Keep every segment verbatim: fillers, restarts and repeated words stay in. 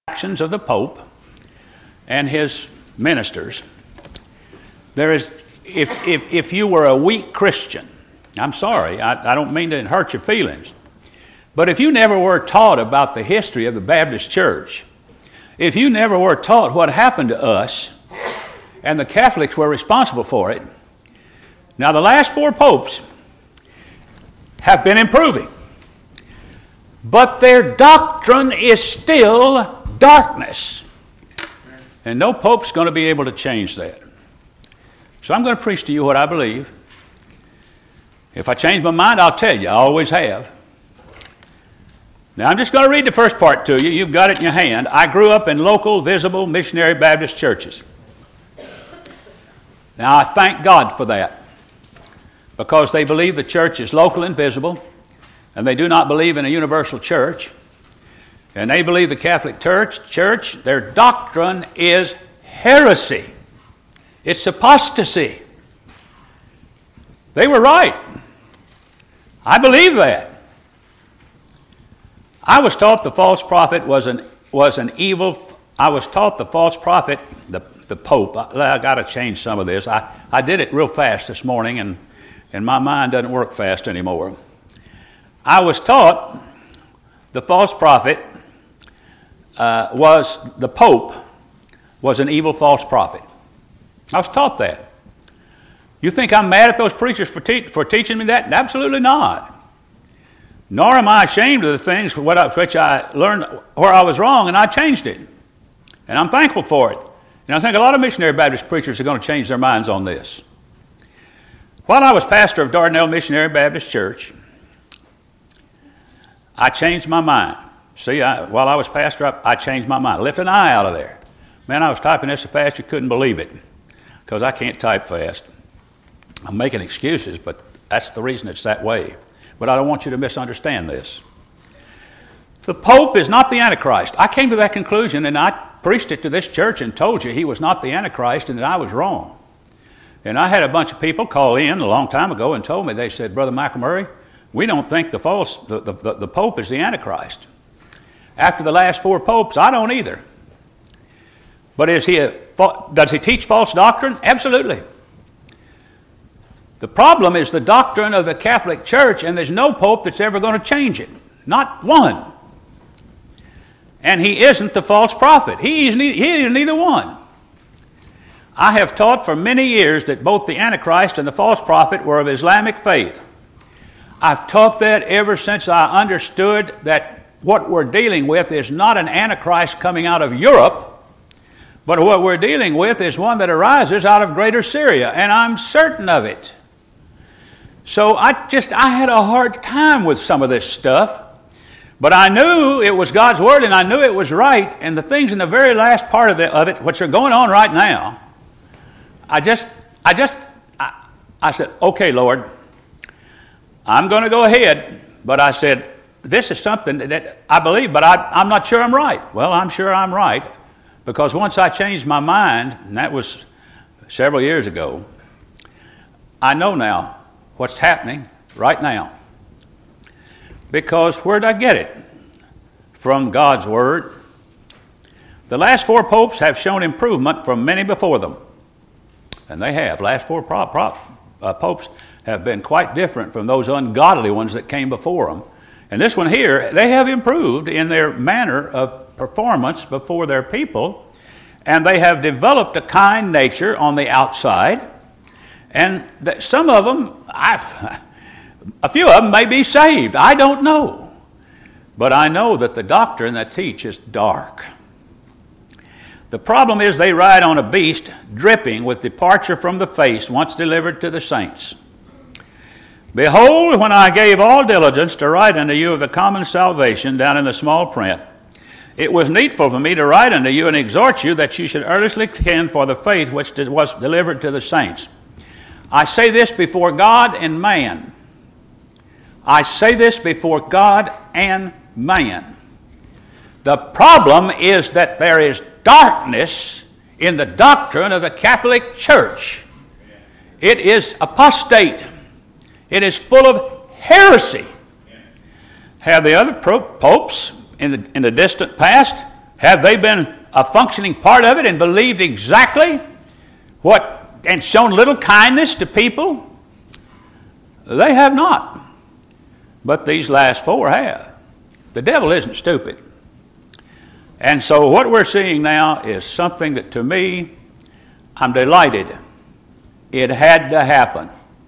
actions of the Pope and his ministers, there is, if, if, if you were a weak Christian, I'm sorry, I, I don't mean to hurt your feelings, but if you never were taught about the history of the Baptist Church, if you never were taught what happened to us, and the Catholics were responsible for it, now the last four popes have been improving, but their doctrine is still darkness. And no pope's going to be able to change that. So I'm going to preach to you what I believe. If I change my mind, I'll tell you. I always have. Now I'm just going to read the first part to you. You've got it in your hand. I grew up in local, visible, missionary Baptist churches. Now I thank God for that, because they believe the church is local and visible, and they do not believe in a universal church. And they believe the Catholic Church, church, their doctrine is heresy. It's apostasy. They were right. I believe that. I was taught the false prophet was an was an evil. I was taught the false prophet, the the Pope. I, I got to change some of this. I, I did it real fast this morning, and and my mind doesn't work fast anymore. I was taught the false prophet uh, was the Pope was an evil false prophet. I was taught that. You think I'm mad at those preachers for, te- for teaching me that? Absolutely not. Nor am I ashamed of the things for what I, which I learned where I was wrong, and I changed it. And I'm thankful for it. And I think a lot of missionary Baptist preachers are going to change their minds on this. While I was pastor of Dardanelle Missionary Baptist Church, I changed my mind. See, I, while I was pastor, I, I changed my mind. I lifted an eye out of there. Man, I was typing this so fast you couldn't believe it, because I can't type fast. I'm making excuses, but that's the reason it's that way. But I don't want you to misunderstand this. The Pope is not the Antichrist. I came to that conclusion, and I preached it to this church and told you he was not the Antichrist and that I was wrong. And I had a bunch of people call in a long time ago and told me, they said, Brother McElmurray, we don't think the false the, the, the Pope is the Antichrist. After the last four popes, I don't either. But is he a, does he teach false doctrine? Absolutely. The problem is the doctrine of the Catholic Church, and there's no pope that's ever going to change it. Not one. And he isn't the false prophet. He is neither, he is neither one. I have taught for many years that both the Antichrist and the false prophet were of Islamic faith. I've taught that ever since I understood that what we're dealing with is not an Antichrist coming out of Europe, but what we're dealing with is one that arises out of Greater Syria, and I'm certain of it. So I just, I had a hard time with some of this stuff, but I knew it was God's Word, and I knew it was right, and the things in the very last part of, the, of it, which are going on right now, I just, I just, I, I said, okay, Lord, I'm going to go ahead, but I said, this is something that I believe, but I, I'm not sure I'm right. Well, I'm sure I'm right, because once I changed my mind, and that was several years ago, I know now what's happening right now. Because where did I get it? From God's Word. The last four popes have shown improvement from many before them. And they have. Last four pro- pro- uh, popes have been quite different from those ungodly ones that came before them. And this one here, they have improved in their manner of performance before their people, and they have developed a kind nature on the outside, and that some of them, I, a few of them may be saved. I don't know. But I know that the doctrine they teach is dark. The problem is they ride on a beast dripping with departure from the faith once delivered to the saints. Behold, when I gave all diligence to write unto you of the common salvation, down in the small print, it was needful for me to write unto you and exhort you that you should earnestly contend for the faith which was delivered to the saints. I say this before God and man. I say this before God and man. The problem is that there is darkness in the doctrine of the Catholic Church. It is apostate. It is full of heresy. Have the other popes in the, in the distant past Have they been a functioning part of it and believed exactly what, and shown little kindness to people? They have not. But these last four have. The devil isn't stupid. And so what we're seeing now is something that, to me, I'm delighted. It had to happen.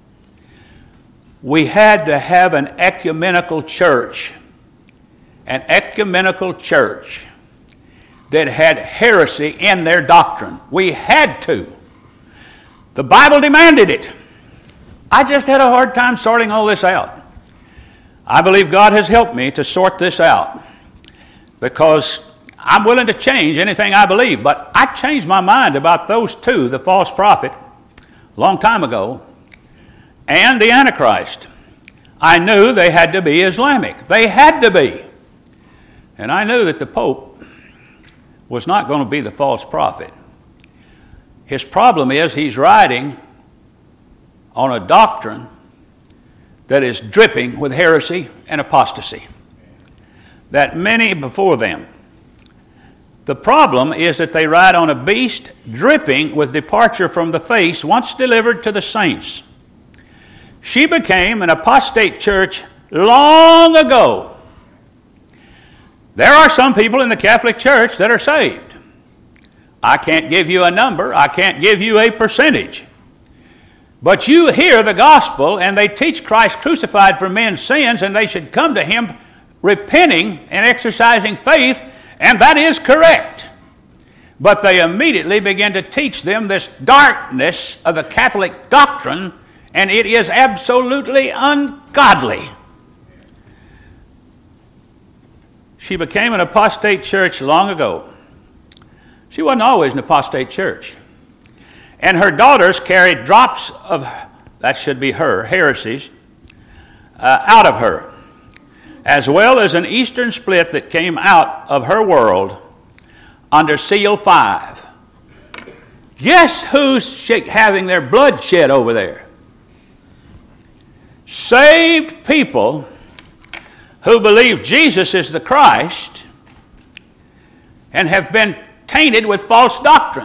We had to have an ecumenical church. An ecumenical church that had heresy in their doctrine. We had to. The Bible demanded it. I just had a hard time sorting all this out. I believe God has helped me to sort this out, because I'm willing to change anything I believe, but I changed my mind about those two, the false prophet, a long time ago, and the Antichrist. I knew they had to be Islamic. They had to be. And I knew that the Pope was not going to be the false prophet. His problem is he's riding on a doctrine that is dripping with heresy and apostasy, that many before them. The problem is that they ride on a beast dripping with departure from the faith once delivered to the saints. She became an apostate church long ago. There are some people in the Catholic Church that are saved. I can't give you a number. I can't give you a percentage. But you hear the gospel, and they teach Christ crucified for men's sins, and they should come to Him repenting and exercising faith, and that is correct. But they immediately begin to teach them this darkness of the Catholic doctrine, and it is absolutely ungodly. She became an apostate church long ago. She wasn't always an apostate church. And her daughters carried drops of, that should be her, heresies, uh, out of her, as well as an eastern split that came out of her world under seal five. Guess who's having their blood shed over there? Saved people who believe Jesus is the Christ and have been tainted with false doctrine.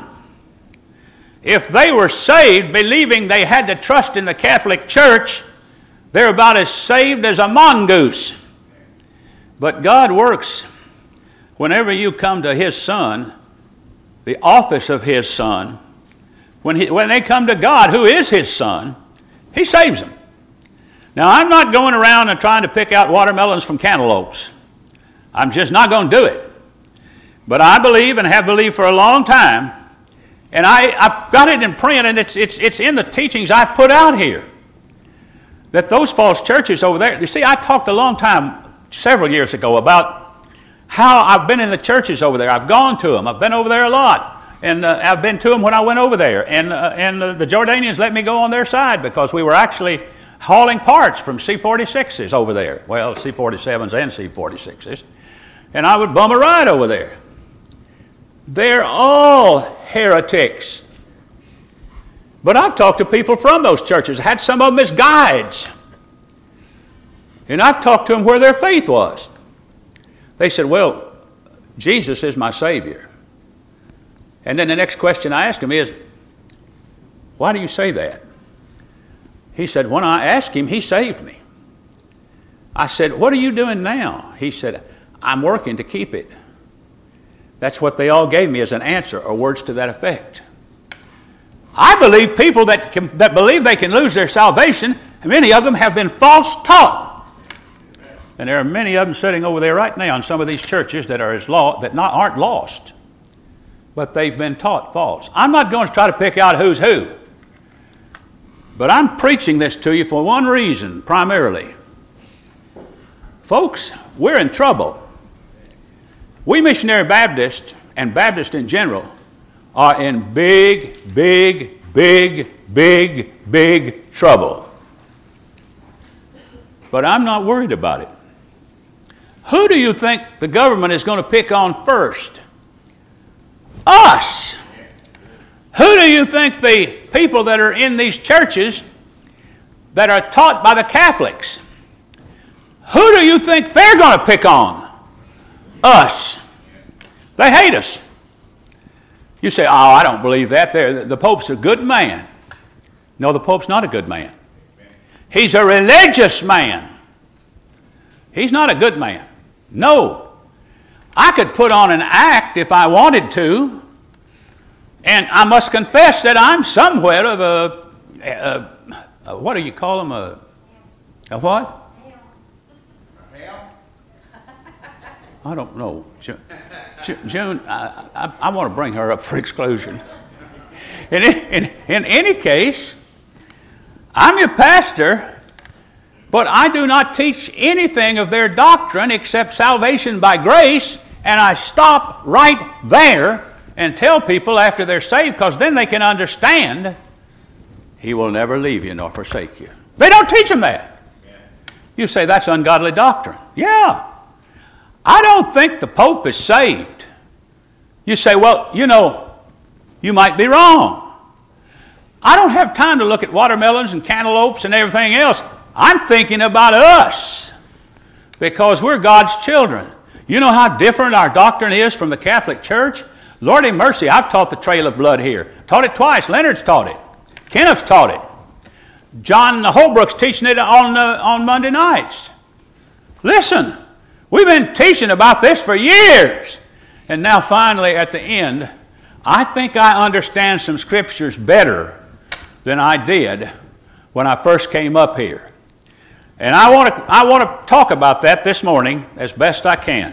If they were saved believing they had to trust in the Catholic Church, they're about as saved as a mongoose. But God works whenever you come to His Son, the office of His Son. When, he, when they come to God, who is His Son, He saves them. Now, I'm not going around and trying to pick out watermelons from cantaloupes. I'm just not going to do it. But I believe and have believed for a long time, and I, I've got it in print, and it's, it's, it's in the teachings I put out here, that those false churches over there, you see, I talked a long time, several years ago, about how I've been in the churches over there. I've gone to them. I've been over there a lot. And uh, I've been to them when I went over there. And, uh, and uh, the Jordanians let me go on their side because we were actually hauling parts from C forty-sixes over there. Well, C forty-sevens and C forty-sixes. And I would bum a ride over there. They're all heretics. But I've talked to people from those churches, had some of them as guides. And I've talked to them where their faith was. They said, well, Jesus is my Savior. And then the next question I asked him is, why do you say that? He said, when I asked Him, He saved me. I said, what are you doing now? He said, I'm working to keep it. That's what they all gave me as an answer, or words to that effect. I believe people that can, that believe they can lose their salvation, many of them have been false taught. And there are many of them sitting over there right now in some of these churches that are as law, that not aren't lost, but they've been taught false. I'm not going to try to pick out who's who, but I'm preaching this to you for one reason, primarily. Folks, we're in trouble. We missionary Baptists, and Baptists in general, are in big, big, big, big, big trouble. But I'm not worried about it. Who do you think the government is going to pick on first? Us. Who do you think the people that are in these churches that are taught by the Catholics, who do you think they're going to pick on? Us. They hate us. You say, oh, I don't believe that. They're, the Pope's a good man. No, the Pope's not a good man. He's a religious man. He's not a good man. No. I could put on an act if I wanted to, and I must confess that I'm somewhat of a, a, a what do you call them, a, a what? I don't know. June, June I, I, I want to bring her up for exclusion. In, in, in any case, I'm your pastor, but I do not teach anything of their doctrine except salvation by grace, and I stop right there and tell people after they're saved, because then they can understand He will never leave you nor forsake you. They don't teach them that. You say that's ungodly doctrine. Yeah. I don't think the Pope is saved. You say, well, you know, you might be wrong. I don't have time to look at watermelons and cantaloupes and everything else. I'm thinking about us because we're God's children. You know how different our doctrine is from the Catholic Church? Lordy mercy, I've taught the trail of blood here. Taught it twice. Leonard's taught it. Kenneth's taught it. John Holbrook's teaching it on, uh, on Monday nights. Listen. We've been teaching about this for years. And now finally at the end, I think I understand some scriptures better than I did when I first came up here. And I want to I want to talk about that this morning as best I can.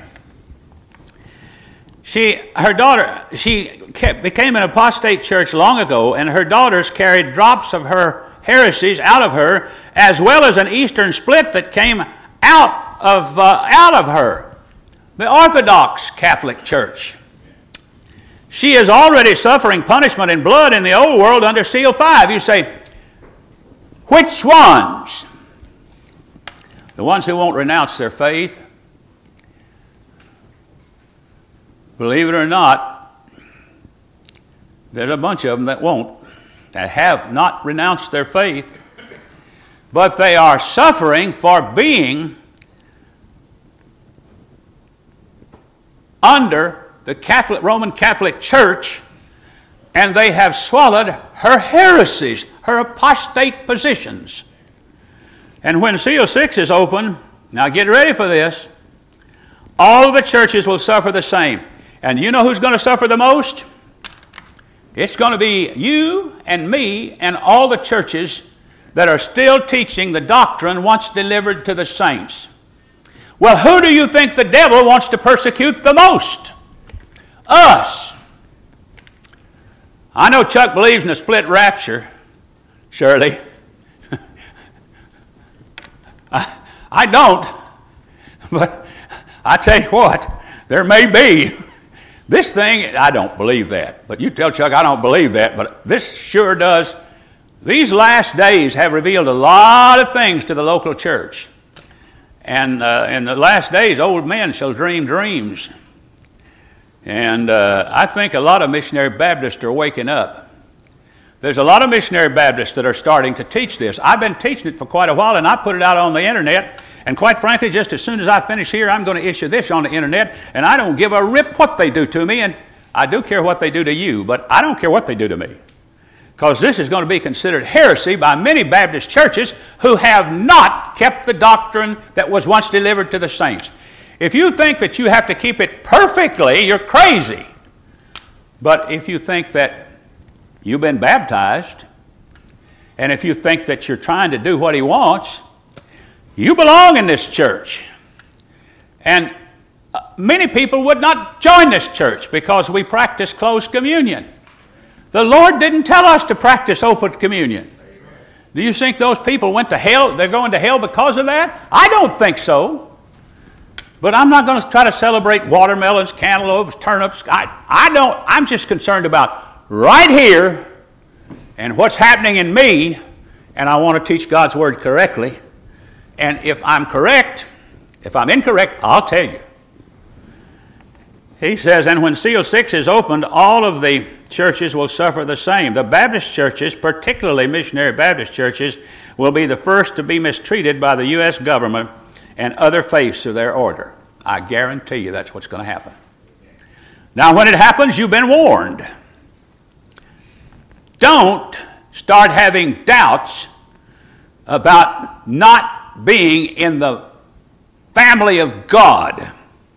She, her daughter, she kept, became an apostate church long ago, and her daughters carried drops of her heresies out of her, as well as an Eastern split that came out of uh, out of her, the Orthodox Catholic Church. She is already suffering punishment in blood in the old world under Seal five. You say, which ones? The ones who won't renounce their faith. Believe it or not, there's a bunch of them that won't, that have not renounced their faith, but they are suffering for being under the Catholic, Roman Catholic Church, and they have swallowed her heresies, her apostate positions. And when Seal six is open, now get ready for this, all the churches will suffer the same. And you know who's going to suffer the most? It's going to be you and me and all the churches that are still teaching the doctrine once delivered to the saints. Well, who do you think the devil wants to persecute the most? Us. I know Chuck believes in a split rapture, Shirley. I, I don't, but I tell you what, there may be. This thing, I don't believe that. But you tell Chuck, I don't believe that, but this sure does. These last days have revealed a lot of things to the local church. And uh, in the last days, old men shall dream dreams. And uh, I think a lot of missionary Baptists are waking up. There's a lot of missionary Baptists that are starting to teach this. I've been teaching it for quite a while, and I put it out on the internet. And quite frankly, just as soon as I finish here, I'm going to issue this on the internet, and I don't give a rip what they do to me, and I do care what they do to you, but I don't care what they do to me. Because this is going to be considered heresy by many Baptist churches who have not kept the doctrine that was once delivered to the saints. If you think that you have to keep it perfectly, you're crazy. But if you think that you've been baptized, and if you think that you're trying to do what he wants, you belong in this church. And many people would not join this church because we practice closed communion. The Lord didn't tell us to practice open communion. Do you think those people went to hell? They're going to hell because of that? I don't think so. But I'm not going to try to celebrate watermelons, cantaloupes, turnips. I, I don't. I'm just concerned about right here and what's happening in me, and I want to teach God's word correctly. And if I'm correct, if I'm incorrect, I'll tell you. He says, and when Seal six is opened, all of the churches will suffer the same. The Baptist churches, particularly missionary Baptist churches, will be the first to be mistreated by the U S government and other faiths of their order. I guarantee you that's what's going to happen. Now, when it happens, you've been warned. Don't start having doubts about not being in the family of God.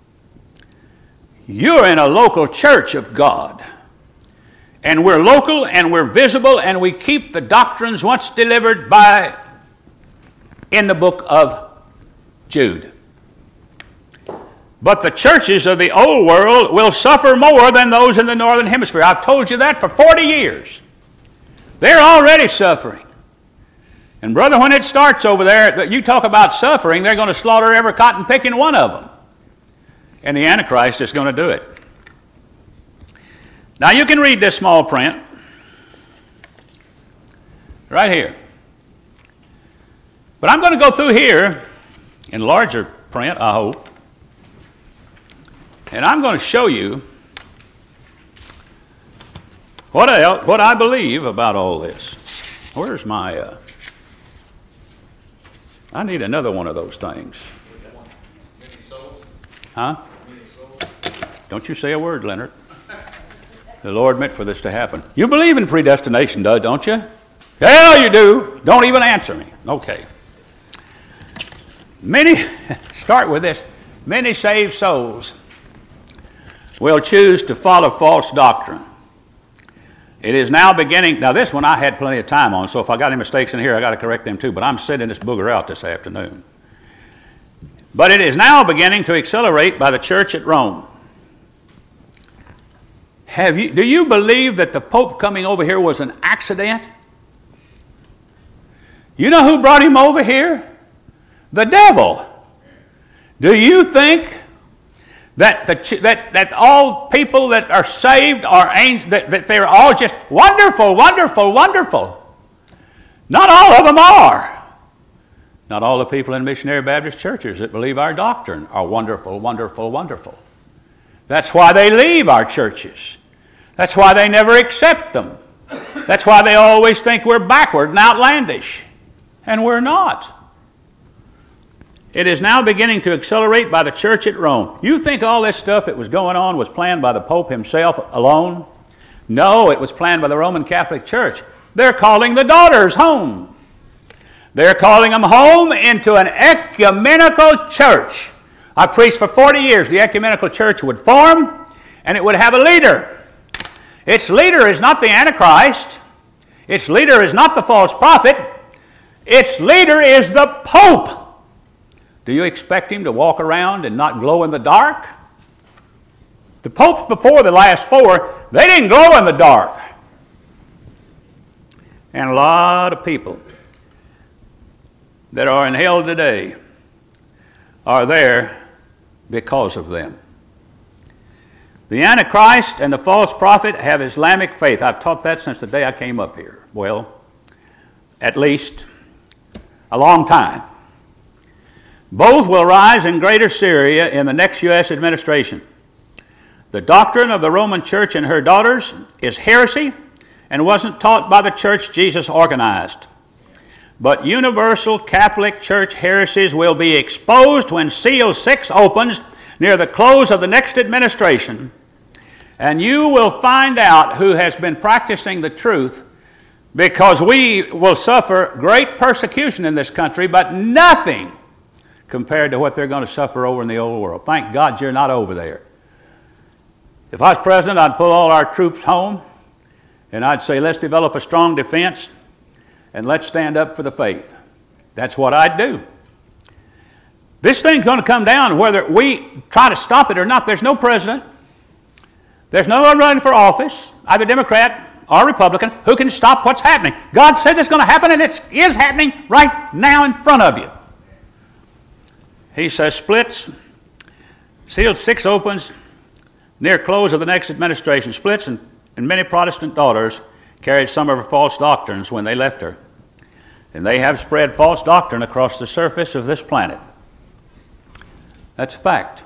You're in a local church of God. And we're local and we're visible and we keep the doctrines once delivered by in the book of Jude. But the churches of the old world will suffer more than those in the northern hemisphere. I've told you that for forty years. They're already suffering. And brother, when it starts over there, you talk about suffering, they're going to slaughter every cotton picking one of them. And the Antichrist is going to do it. Now you can read this small print right here. But I'm going to go through here in larger print, I hope. And I'm going to show you what I, what I believe about all this. Where's my... Uh, I need another one of those things. Huh? Don't you say a word, Leonard. The Lord meant for this to happen. You believe in predestination, don't you? Hell, you do. Don't even answer me. Okay. Many, start with this. Many saved souls will choose to follow false doctrine. It is now beginning. Now, this one I had plenty of time on, so if I got any mistakes in here, I got to correct them too. But I'm sending this booger out this afternoon. But it is now beginning to accelerate by the church at Rome. Have you, do you believe that the Pope coming over here was an accident? You know who brought him over here? The devil. Do you think that the that that all people that are saved are that, that they're all just wonderful, wonderful, wonderful? Not all of them are. Not all the people in missionary Baptist churches that believe our doctrine are wonderful, wonderful, wonderful. That's why they leave our churches. That's why they never accept them. That's why they always think we're backward and outlandish. And we're not. It is now beginning to accelerate by the church at Rome. You think all this stuff that was going on was planned by the Pope himself alone? No, it was planned by the Roman Catholic Church. They're calling the daughters home. They're calling them home into an ecumenical church. I preached for forty years. The ecumenical church would form and it would have a leader. Its leader is not the Antichrist. Its leader is not the false prophet. Its leader is the Pope. Do you expect him to walk around and not glow in the dark? The popes before the last four, they didn't glow in the dark. And a lot of people that are in hell today are there because of them. The Antichrist and the false prophet have Islamic faith. I've taught that since the day I came up here. Well, at least a long time. Both will rise in Greater Syria in the next U S administration. The doctrine of the Roman Church and her daughters is heresy and wasn't taught by the church Jesus organized. But universal Catholic Church heresies will be exposed when Seal six opens near the close of the next administration, and you will find out who has been practicing the truth, because we will suffer great persecution in this country, but nothing compared to what they're going to suffer over in the old world. Thank God you're not over there. If I was president, I'd pull all our troops home, and I'd say, let's develop a strong defense, and let's stand up for the faith. That's what I'd do. This thing's going to come down whether we try to stop it or not. There's no president. There's no one running for office, either Democrat or Republican, who can stop what's happening. God said it's going to happen, and it is happening right now in front of you. He says, splits, Seal six opens near close of the next administration. Splits and, and many Protestant daughters carried some of her false doctrines when they left her. And they have spread false doctrine across the surface of this planet. That's a fact.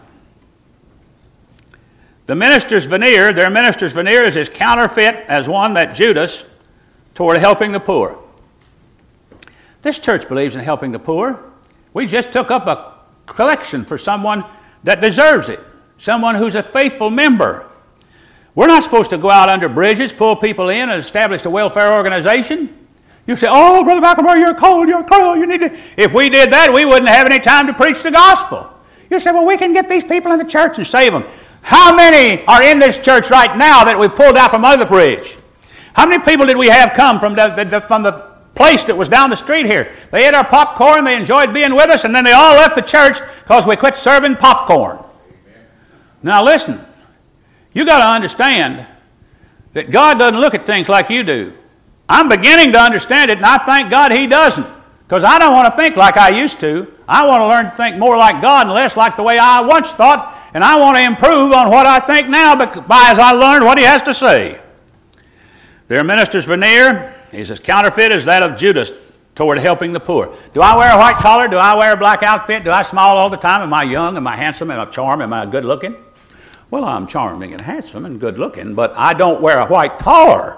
The minister's veneer, their minister's veneer is as counterfeit as one that Judas toward helping the poor. This church believes in helping the poor. We just took up a collection for someone that deserves it, someone who's a faithful member. We're not supposed to go out under bridges, pull people in, and establish a welfare organization. You say, oh, Brother McElroy, you're cold, you're cold, you need to... If we did that, we wouldn't have any time to preach the gospel. You say, well, we can get these people in the church and save them. How many are in this church right now that we pulled out from under the bridge? How many people did we have come from the, the, the, from the place that was down the street here? They ate our popcorn, they enjoyed being with us, and then they all left the church because we quit serving popcorn. Amen. Now listen, you got to understand that God doesn't look at things like you do. I'm beginning to understand it, and I thank God He doesn't, because I don't want to think like I used to. I want to learn to think more like God and less like the way I once thought, and I want to improve on what I think now by as I learn what He has to say. Their minister's veneer is as counterfeit as that of Judas toward helping the poor. Do I wear a white collar? Do I wear a black outfit? Do I smile all the time? Am I young? Am I handsome? Am I charming? Am I good looking? Well, I'm charming and handsome and good looking, but I don't wear a white collar.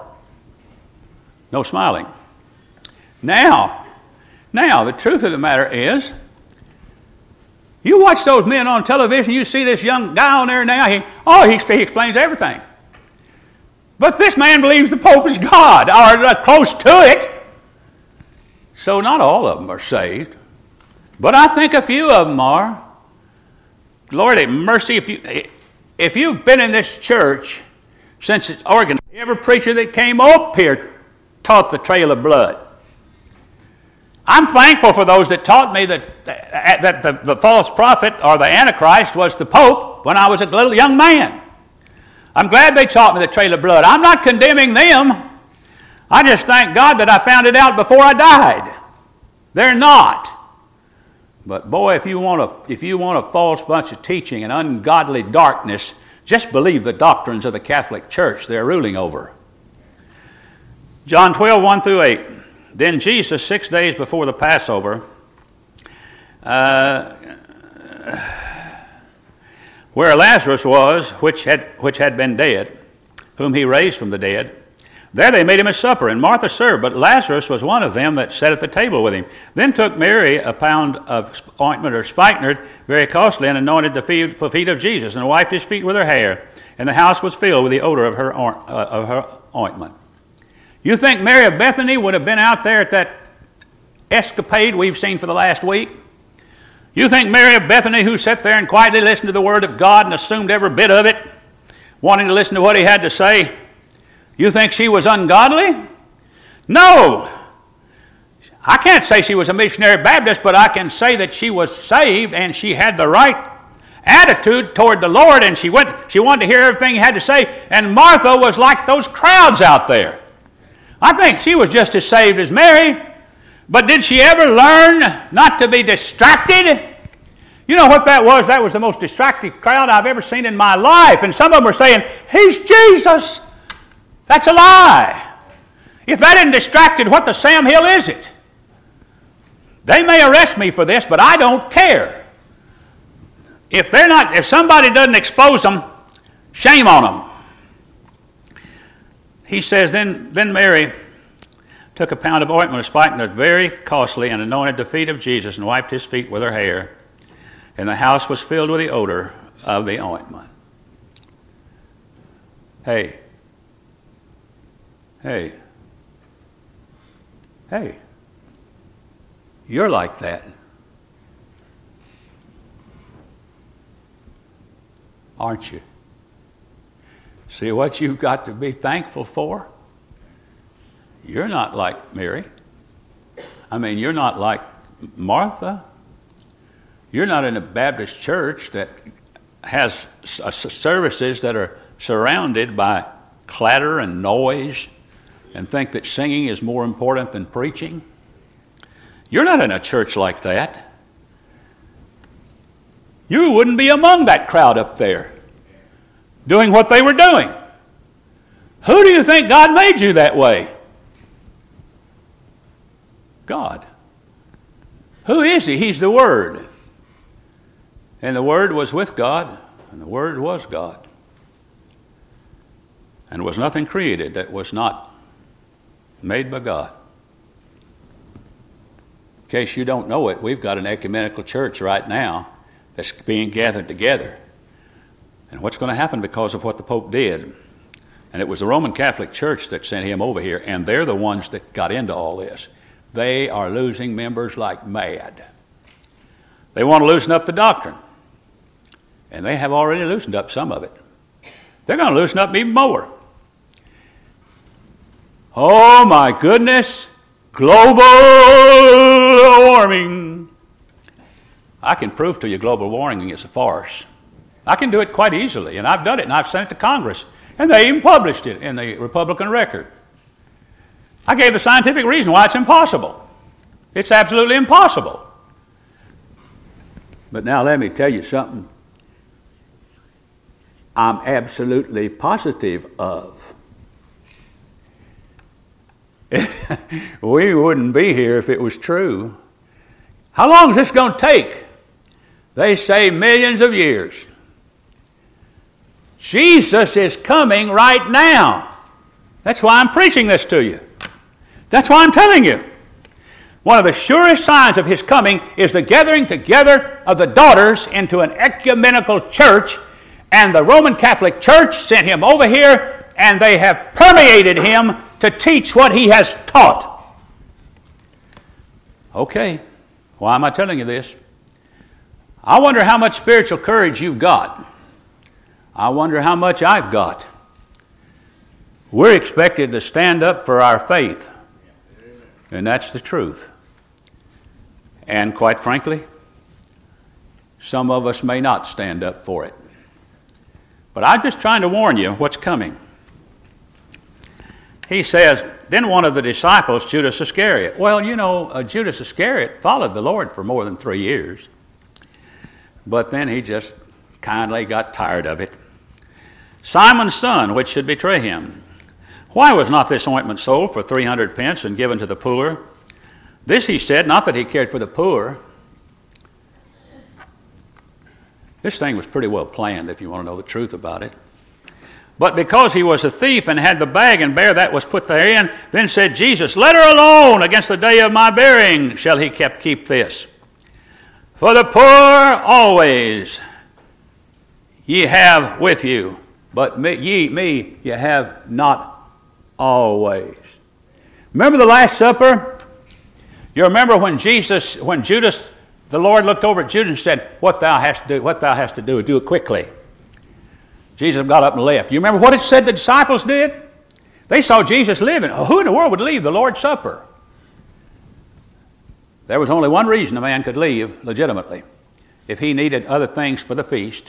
No smiling. Now, now, the truth of the matter is, you watch those men on television, you see this young guy on there now, he, oh, he, he explains everything. But this man believes the Pope is God, or uh, close to it. So not all of them are saved. But I think a few of them are. Lord have mercy, if, you, if you've been in this church since its organized, every preacher that came up here taught the trail of blood. I'm thankful for those that taught me that, that the, the false prophet or the Antichrist was the Pope when I was a little young man. I'm glad they taught me the trail of blood. I'm not condemning them. I just thank God that I found it out before I died. They're not. But boy, if you want a, if you want a false bunch of teaching and ungodly darkness, just believe the doctrines of the Catholic Church they're ruling over. John twelve, one through eight. Then Jesus, six days before the Passover, uh, where Lazarus was, which had, which had been dead, whom he raised from the dead, there they made him a supper, and Martha served, but Lazarus was one of them that sat at the table with him. Then took Mary a pound of ointment or spikenard, very costly, and anointed the feet, the feet of Jesus, and wiped his feet with her hair, and the house was filled with the odor of her, uh, of her ointment. You think Mary of Bethany would have been out there at that escapade we've seen for the last week? You think Mary of Bethany, who sat there and quietly listened to the Word of God and assumed every bit of it, wanting to listen to what He had to say, you think she was ungodly? No. I can't say she was a missionary Baptist, but I can say that she was saved and she had the right attitude toward the Lord, and she went. She wanted to hear everything He had to say, and Martha was like those crowds out there. I think she was just as saved as Mary. But did she ever learn not to be distracted? You know what that was? That was the most distracted crowd I've ever seen in my life. And some of them were saying, He's Jesus. That's a lie. If that isn't distracted, what the Sam Hill is it? They may arrest me for this, but I don't care. If they're not, if somebody doesn't expose them, shame on them. He says, then, then Mary took a pound of ointment of spikenard, very costly, and anointed the feet of Jesus and wiped his feet with her hair. And the house was filled with the odor of the ointment. Hey. Hey. Hey. You're like that. Aren't you? See what you've got to be thankful for? You're not like Mary. I mean, you're not like Martha. You're not in a Baptist church that has services that are surrounded by clatter and noise and think that singing is more important than preaching. You're not in a church like that. You wouldn't be among that crowd up there doing what they were doing. Who do you think God made you that way? God. Who is He? He's the Word. And the Word was with God, and the Word was God. And there was nothing created that was not made by God. In case you don't know it, we've got an ecumenical church right now that's being gathered together. And what's going to happen because of what the Pope did? And it was the Roman Catholic Church that sent him over here, and they're the ones that got into all this. They are losing members like mad. They want to loosen up the doctrine. And they have already loosened up some of it. They're going to loosen up even more. Oh my goodness, global warming. I can prove to you global warming is a farce. I can do it quite easily, and I've done it, and I've sent it to Congress, and they even published it in the Republican Record. I gave the scientific reason why it's impossible. It's absolutely impossible. But now let me tell you something I'm absolutely positive of. We wouldn't be here if it was true. How long is this going to take? They say millions of years. Jesus is coming right now. That's why I'm preaching this to you. That's why I'm telling you. One of the surest signs of his coming is the gathering together of the daughters into an ecumenical church, and the Roman Catholic Church sent him over here, and they have permeated him to teach what he has taught. Okay, why am I telling you this? I wonder how much spiritual courage you've got. I wonder how much I've got. We're expected to stand up for our faith, and that's the truth. And quite frankly, some of us may not stand up for it. But I'm just trying to warn you what's coming. He says, then one of the disciples, Judas Iscariot. Well, you know, uh, Judas Iscariot followed the Lord for more than three years. But then he just kindly got tired of it. Simon's son, which should betray him. Why was not this ointment sold for three hundred pence and given to the poor? This he said, not that he cared for the poor. This thing was pretty well planned, if you want to know the truth about it. But because he was a thief and had the bag and bear that was put therein, then said Jesus, let her alone, against the day of my burying shall he kept keep this. For the poor always ye have with you, but me, ye, me, ye have not always. Remember the Last Supper? You remember when Jesus, when Judas, the Lord looked over at Judas and said, what thou hast to do, what thou hast to do, do it quickly. Jesus got up and left. You remember what it said the disciples did? They saw Jesus living. Who in the world would leave the Lord's Supper? There was only one reason a man could leave legitimately: if he needed other things for the feast,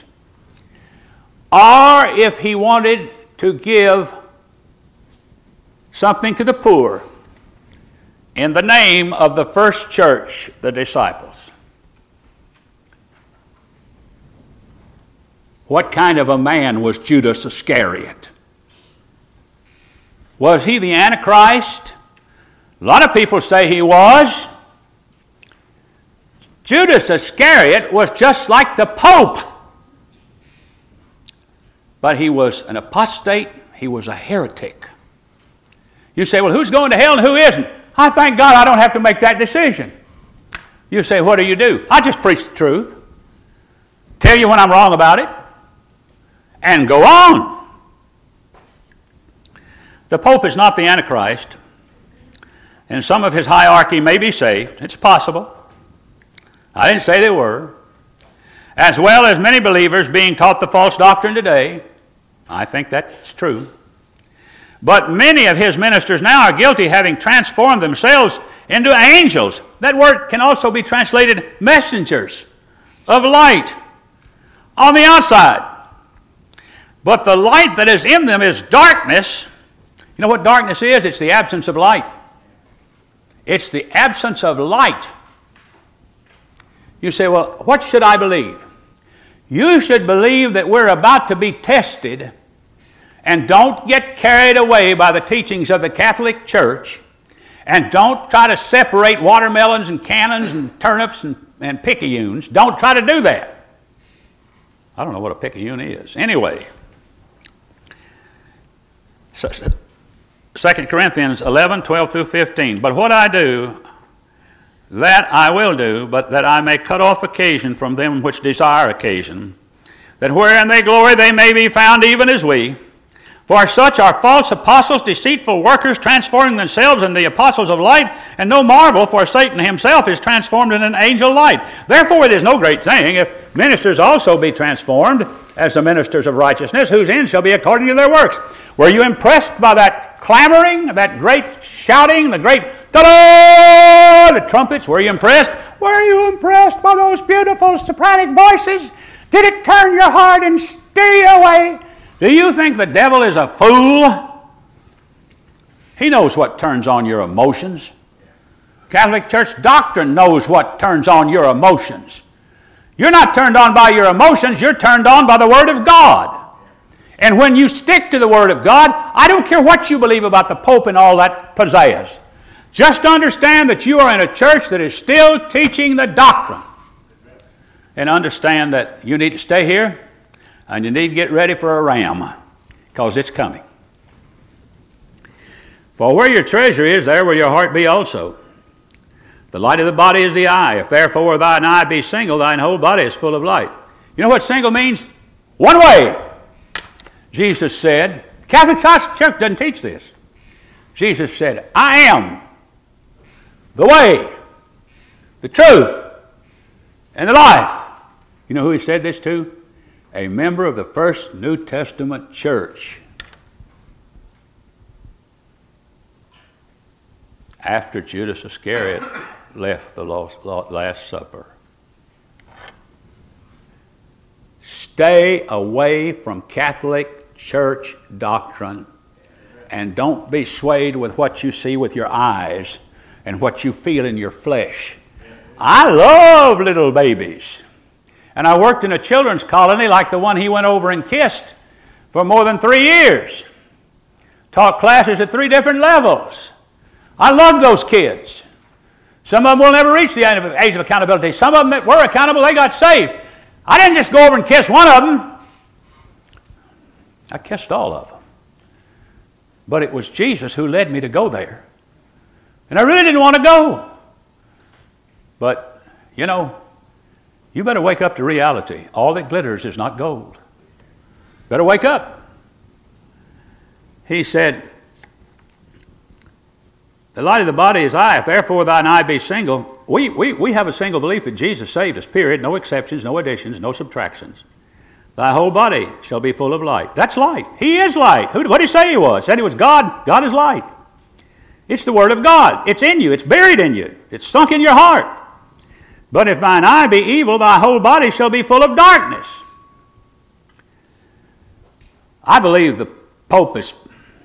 or if he wanted to give something to the poor in the name of the first church, the disciples. What kind of a man was Judas Iscariot? Was he the Antichrist? A lot of people say he was. Judas Iscariot was just like the Pope. But he was an apostate. He was a heretic. You say, well, who's going to hell and who isn't? I thank God I don't have to make that decision. You say, what do you do? I just preach the truth. Tell you when I'm wrong about it. And go on. The Pope is not the Antichrist, and some of his hierarchy may be saved. It's possible. I didn't say they were. As well as many believers being taught the false doctrine today. I think that's true. But many of his ministers now are guilty, having transformed themselves into angels. That word can also be translated messengers of light on the outside. But the light that is in them is darkness. You know what darkness is? It's the absence of light. It's the absence of light. You say, well, what should I believe? You should believe that we're about to be tested, and don't get carried away by the teachings of the Catholic Church, and don't try to separate watermelons and cannons and turnips and, and picayunes. Don't try to do that. I don't know what a picayune is. Anyway, Second Corinthians eleven, twelve through fifteen. But what I do, that I will do, but that I may cut off occasion from them which desire occasion, that wherein they glory they may be found even as we. For such are false apostles, deceitful workers, transforming themselves into the apostles of light, and no marvel, for Satan himself is transformed in an angel of light. Therefore it is no great thing if ministers also be transformed as the ministers of righteousness, whose end shall be according to their works. Were you impressed by that clamoring, that great shouting, the great ta-da, the trumpets? Were you impressed? Were you impressed by those beautiful sopranic voices? Did it turn your heart and steer you away? Do you think the devil is a fool? He knows what turns on your emotions. Catholic Church doctrine knows what turns on your emotions. You're not turned on by your emotions, you're turned on by the Word of God. And when you stick to the Word of God, I don't care what you believe about the Pope and all that pizzazz. Just understand that you are in a church that is still teaching the doctrine. And understand that you need to stay here and you need to get ready for a ram because it's coming. For where your treasure is, there will your heart be also. The light of the body is the eye. If therefore thine eye be single, thine whole body is full of light. You know what single means? One way. Jesus said, Catholic Church doesn't teach this. Jesus said, I am the way, the truth, and the life. You know who he said this to? A member of the First New Testament church. After Judas Iscariot left the Last Supper. Stay away from Catholic Church doctrine and don't be swayed with what you see with your eyes and what you feel in your flesh. I love little babies. And I worked in a children's colony like the one he went over and kissed for more than three years. Taught classes at three different levels. I love those kids. Some of them will never reach the age of accountability. Some of them that were accountable, they got saved. I didn't just go over and kiss one of them. I kissed all of them. But it was Jesus who led me to go there. And I really didn't want to go. But, you know, you better wake up to reality. All that glitters is not gold. Better wake up. He said, the light of the body is eye. If therefore thine eye be single, we, we, we have a single belief that Jesus saved us, period. No exceptions, no additions, no subtractions. Thy whole body shall be full of light. That's light. He is light. Who, what did he say he was? He said he was God. God is light. It's the Word of God. It's in you. It's buried in you. It's sunk in your heart. But if thine eye be evil, thy whole body shall be full of darkness. I believe the Pope is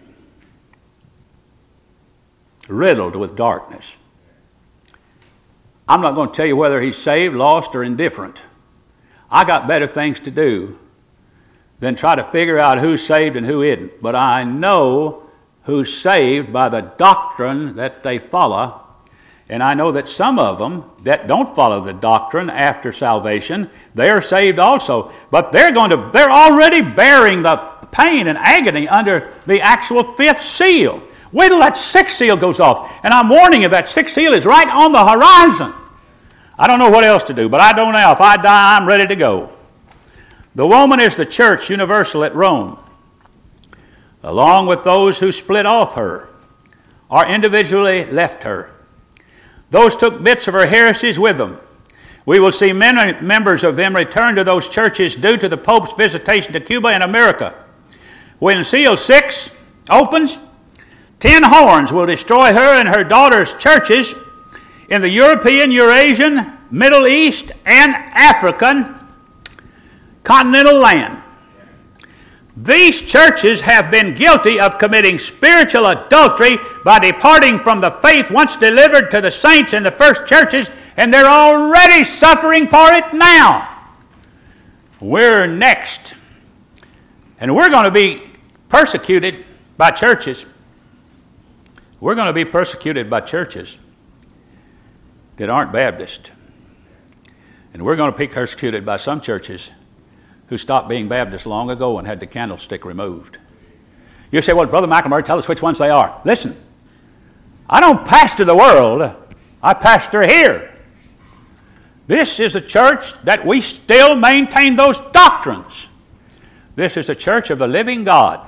riddled with darkness. I'm not going to tell you whether he's saved, lost, or indifferent. I got better things to do than try to figure out who's saved and who isn't. But I know who's saved by the doctrine that they follow. And I know that some of them that don't follow the doctrine after salvation, they are saved also. But they're going to, they're already bearing the pain and agony under the actual fifth seal. Wait till that sixth seal goes off. And I'm warning you, that sixth seal is right on the horizon. I don't know what else to do, but I don't know. If I die, I'm ready to go. The woman is the church universal at Rome, along with those who split off her or individually left her. Those took bits of her heresies with them. We will see many members of them return to those churches due to the Pope's visitation to Cuba and America. When seal six opens, ten horns will destroy her and her daughters' churches in the European, Eurasian, Middle East, and African continental land. These churches have been guilty of committing spiritual adultery by departing from the faith once delivered to the saints in the first churches, and they're already suffering for it now. We're next. And we're going to be persecuted by churches. We're going to be persecuted by churches that aren't Baptist. And we're going to be persecuted by some churches who stopped being Baptist long ago and had the candlestick removed. You say, well, Brother McElmurray, tell us which ones they are. Listen, I don't pastor the world. I pastor here. This is a church that we still maintain those doctrines. This is a church of the living God.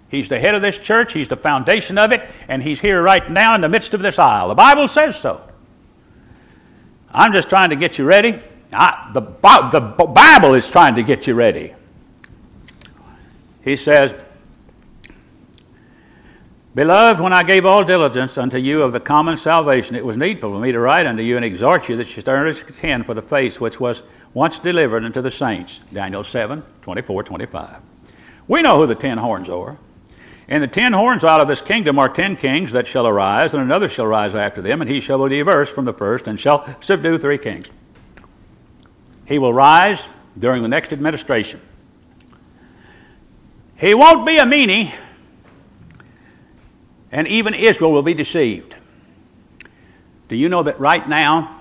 He's the head of this church. He's the foundation of it. And he's here right now in the midst of this aisle. The Bible says so. I'm just trying to get you ready. I, the, the Bible is trying to get you ready. He says, Beloved, when I gave all diligence unto you of the common salvation, it was needful for me to write unto you and exhort you that you should earnestly contend for the faith which was once delivered unto the saints. Daniel seven, twenty-four, twenty-five. We know who the ten horns are. And the ten horns out of this kingdom are ten kings that shall arise, and another shall rise after them, and he shall be diverse from the first, and shall subdue three kings. He will rise during the next administration. He won't be a meanie, and even Israel will be deceived. Do you know that right now,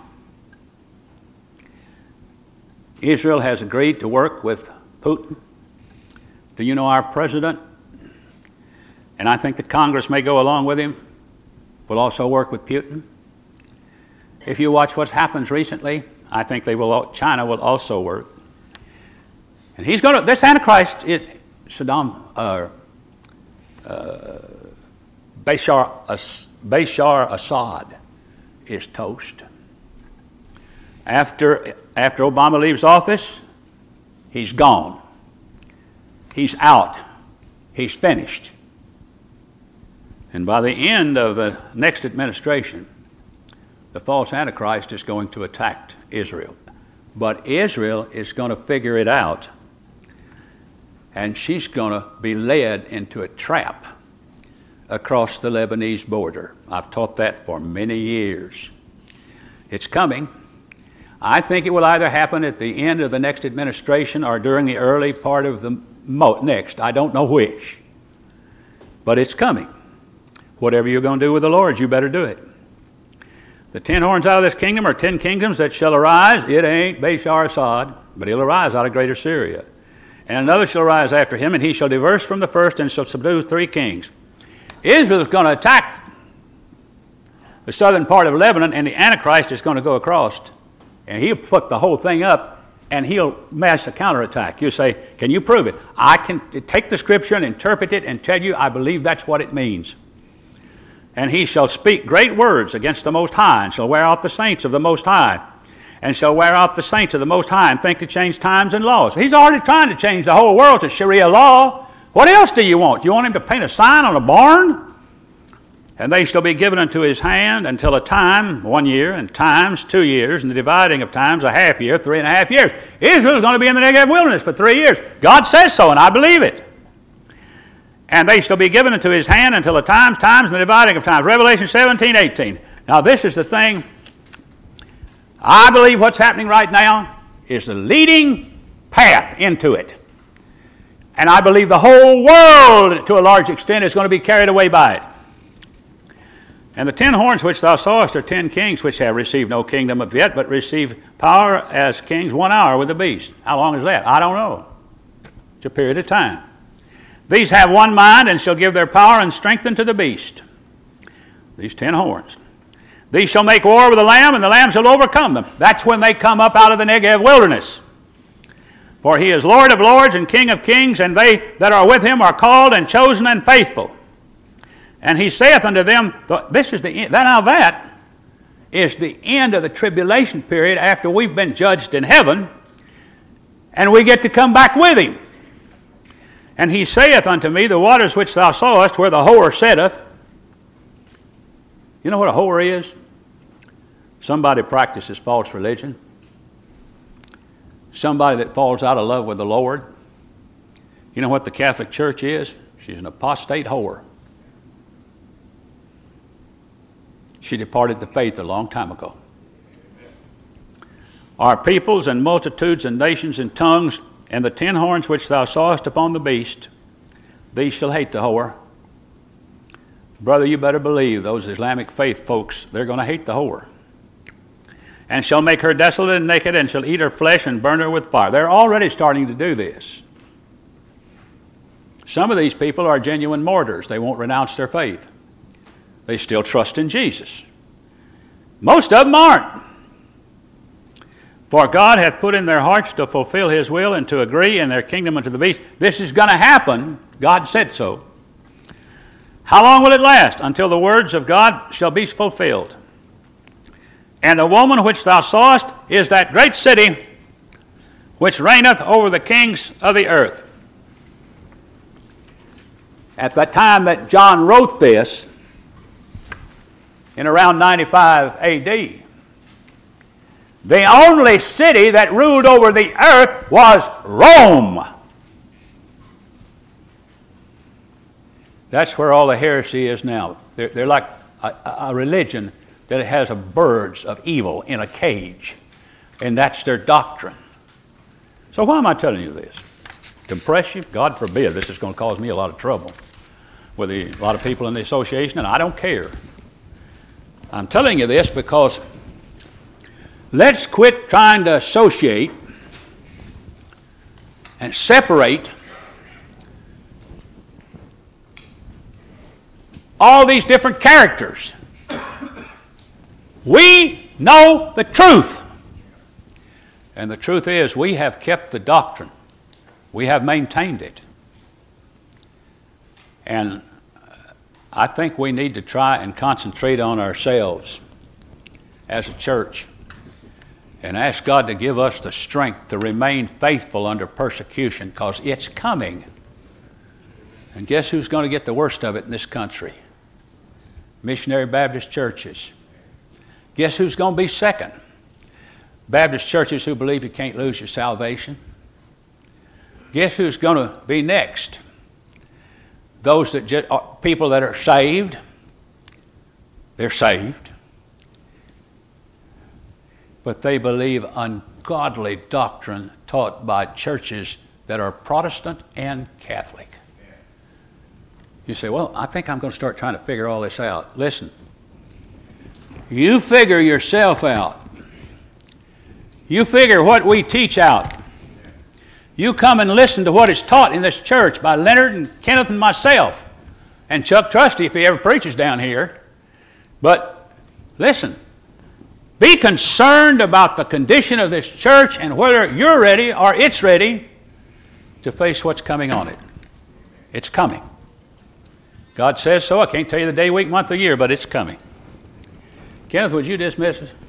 Israel has agreed to work with Putin? Do you know our president, and I think that Congress may go along with him, will also work with Putin? If you watch what happens recently, I think they will. China will also work. And he's going to, this Antichrist, is Saddam, uh, uh, Bashar, Bashar Assad is toast. After, after Obama leaves office, he's gone. He's out. He's finished. And by the end of the next administration, the false Antichrist is going to attack Israel. But Israel is going to figure it out, and she's going to be led into a trap across the Lebanese border. I've taught that for many years. It's coming. I think it will either happen at the end of the next administration or during the early part of the mo- next. I don't know which. But it's coming. Whatever you're going to do with the Lord, you better do it. The ten horns out of this kingdom are ten kingdoms that shall arise. It ain't Bashar Assad, but he'll arise out of greater Syria. And another shall rise after him, and he shall diverse from the first and shall subdue three kings. Israel is going to attack the southern part of Lebanon, and the Antichrist is going to go across. And he'll put the whole thing up, and he'll mass a counterattack. You say, can you prove it? I can take the scripture and interpret it and tell you I believe that's what it means. And he shall speak great words against the Most High, and shall wear out the saints of the Most High, and shall wear out the saints of the Most High, and think to change times and laws. He's already trying to change the whole world to Sharia law. What else do you want? You want him to paint a sign on a barn? And they shall be given unto his hand until a time, one year, and times, two years, and the dividing of times, a half year, three and a half years. Israel is going to be in the Negev wilderness for three years. God says so, and I believe it. And they shall be given into his hand until the times, times, and the dividing of times. Revelation seventeen, eighteen. Now this is the thing. I believe what's happening right now is the leading path into it. And I believe the whole world, to a large extent, is going to be carried away by it. And the ten horns which thou sawest are ten kings which have received no kingdom of yet, but receive power as kings one hour with the beast. How long is that? I don't know. It's a period of time. These have one mind and shall give their power and strength unto the beast. These ten horns. These shall make war with the Lamb, and the Lamb shall overcome them. That's when they come up out of the Negev wilderness. For he is Lord of lords and King of kings, and they that are with him are called and chosen and faithful. And he saith unto them, this is the end. Now that is the end of the tribulation period after we've been judged in heaven, and we get to come back with him. And he saith unto me, the waters which thou sawest, where the whore sitteth. You know what a whore is? Somebody practices false religion. Somebody that falls out of love with the Lord. You know what the Catholic Church is? She's an apostate whore. She departed the faith a long time ago. Our peoples and multitudes and nations and tongues, and the ten horns which thou sawest upon the beast, these shall hate the whore. Brother, you better believe those Islamic faith folks, they're going to hate the whore. And shall make her desolate and naked, and shall eat her flesh and burn her with fire. They're already starting to do this. Some of these people are genuine martyrs. They won't renounce their faith. They still trust in Jesus. Most of them aren't. For God hath put in their hearts to fulfill his will and to agree in their kingdom unto the beast. This is going to happen. God said so. How long will it last? Until the words of God shall be fulfilled. And the woman which thou sawest is that great city which reigneth over the kings of the earth. At the time that John wrote this, in around ninety-five A D, the only city that ruled over the earth was Rome. That's where all the heresy is now. They're, they're like a, a religion that has a birds of evil in a cage, and that's their doctrine. So why am I telling you this? To impress you? God forbid. This is going to cause me a lot of trouble with the, a lot of people in the association, and I don't care. I'm telling you this because let's quit trying to associate and separate all these different characters. We know the truth. And the truth is, we have kept the doctrine. We have maintained it. And I think we need to try and concentrate on ourselves as a church and ask God to give us the strength to remain faithful under persecution, because it's coming. And guess who's going to get the worst of it in this country? Missionary Baptist churches. Guess who's going to be second? Baptist churches who believe you can't lose your salvation. Guess who's going to be next? Those that just, people that are saved. They're saved. But they believe ungodly doctrine taught by churches that are Protestant and Catholic. You say, well, I think I'm going to start trying to figure all this out. Listen, you figure yourself out. You figure what we teach out. You come and listen to what is taught in this church by Leonard and Kenneth and myself, and Chuck Trusty if he ever preaches down here. But listen, be concerned about the condition of this church and whether you're ready or it's ready to face what's coming on it. It's coming. God says so. I can't tell you the day, week, month, or year, but it's coming. Kenneth, would you dismiss us?